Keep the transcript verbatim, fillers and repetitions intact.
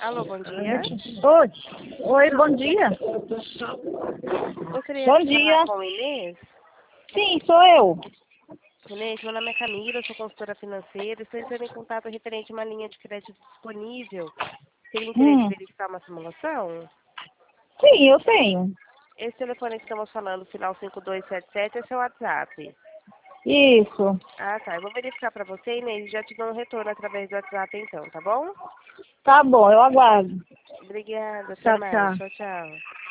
Alô, bom dia. Oi, Oi bom dia. Gostaria Bom de dia. falar com a Inês. Sim, sou eu. Inês, meu nome é Camila, eu sou consultora financeira. Estou entrando em contato referente a uma linha de crédito disponível. Teria interesse em Hum, verificar uma simulação? sim, eu tenho. Esse telefone que estamos falando, final cinco dois sete sete, é seu WhatsApp. Isso. Ah, tá. Eu vou verificar para você, Inês, e já te dou um retorno através do WhatsApp então, tá bom? Tá bom, eu aguardo. Obrigada, até Tchau, mais. tchau. Tchau, tchau.